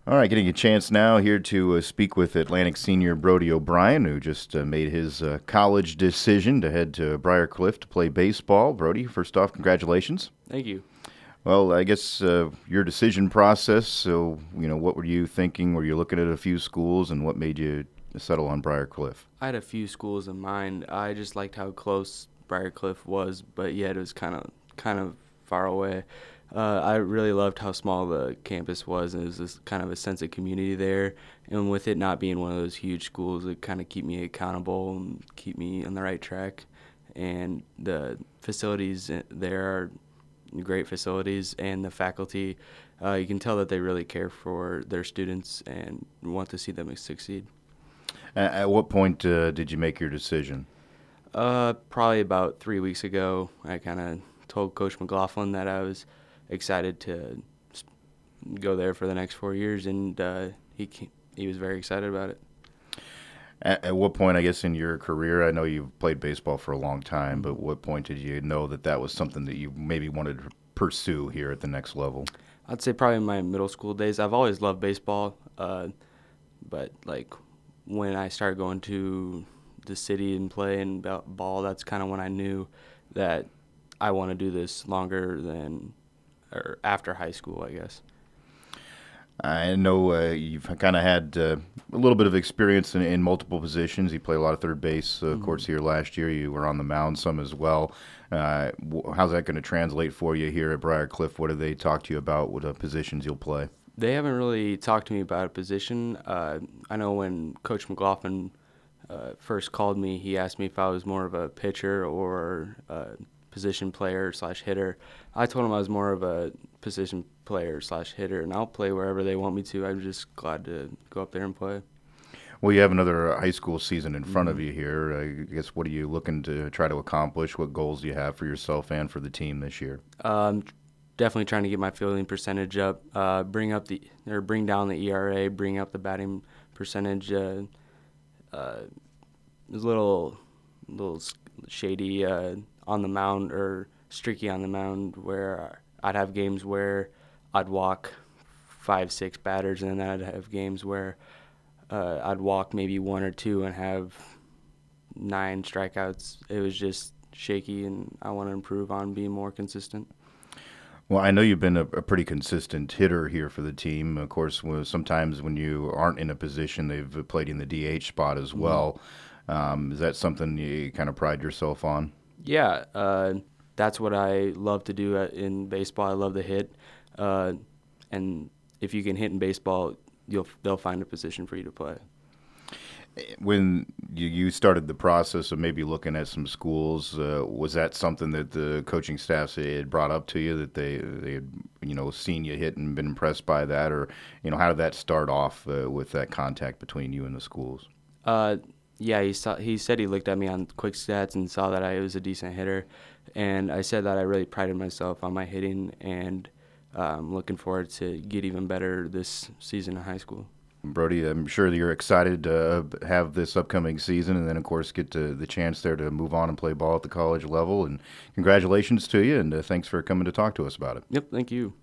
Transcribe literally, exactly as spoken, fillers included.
All right, getting a chance now here to uh, speak with Atlantic senior Brody O'Brien, who just uh, made his uh, college decision to head to Briarcliff to play baseball. Brody, first off, congratulations. Thank you. Well, I guess uh, your decision process. So, you know, what were you thinking? Were you looking at a few schools, and what made you settle on Briarcliff? I had a few schools in mind. I just liked how close Briarcliff was, but yet it was kind of kind of far away. Uh, I really loved how small the campus was, and it was this kind of a sense of community there. And with it not being one of those huge schools, it kind of keep me accountable and keep me on the right track. And the facilities there are great facilities, and the faculty, uh, you can tell that they really care for their students and want to see them succeed. At, at what point uh, did you make your decision? Uh, probably about three weeks ago, I kind of told Coach McLaughlin that I was excited to go there for the next four years, and uh, he he was very excited about it. At, at what point, I guess, in your career, I know you've played baseball for a long time, but what point did you know that that was something that you maybe wanted to pursue here at the next level? I'd say probably in my middle school days. I've always loved baseball, uh, but like when I started going to the city and playing ball, that's kind of when I knew that I want to do this longer than or after high school, I guess. I know uh, you've kind of had uh, a little bit of experience in, in multiple positions. You played a lot of third base, uh, of Mm-hmm. course, here last year. You were on the mound some as well. Uh, how's that going to translate for you here at Briarcliff? What do they talk to you about? What uh, positions you'll play? They haven't really talked to me about a position. Uh, I know when Coach McLaughlin uh, first called me, he asked me if I was more of a pitcher or a position player slash hitter. I told him I was more of a position player slash hitter, and I'll play wherever they want me to. I'm just glad to go up there and play. Well, you have another high school season in front Mm-hmm. of you here. I guess what are you looking to try to accomplish? What goals do you have for yourself and for the team this year? Um, definitely trying to get my fielding percentage up, uh, bring up the or bring down the E R A, bring up the batting percentage. Uh, uh, it was a little, little shady uh, on the mound or streaky on the mound where I'd have games where I'd walk five, six batters, and then I'd have games where uh, I'd walk maybe one or two and have nine strikeouts. It was just shaky, and I want to improve on being more consistent. Well, I know you've been a, a pretty consistent hitter here for the team. Of course, sometimes when you aren't in a position, they've played in the D H spot as well. Um, is that something you kind of pride yourself on? Yeah, uh, that's what I love to do in baseball. I love to hit, uh, and if you can hit in baseball, you'll they'll find a position for you to play. When you, you started the process of maybe looking at some schools, uh, was that something that the coaching staff had brought up to you, that they they had you know seen you hit and been impressed by that, or you know how did that start off uh, with that contact between you and the schools? Uh, yeah, he saw. He said he looked at me on quick stats and saw that I was a decent hitter, and I said that I really prided myself on my hitting, and uh, I'm looking forward to get even better this season in high school. Brody, I'm sure that you're excited to have this upcoming season, and then of course get to the chance there to move on and play ball at the college level. And congratulations to you, and uh, thanks for coming to talk to us about it. Yep, thank you.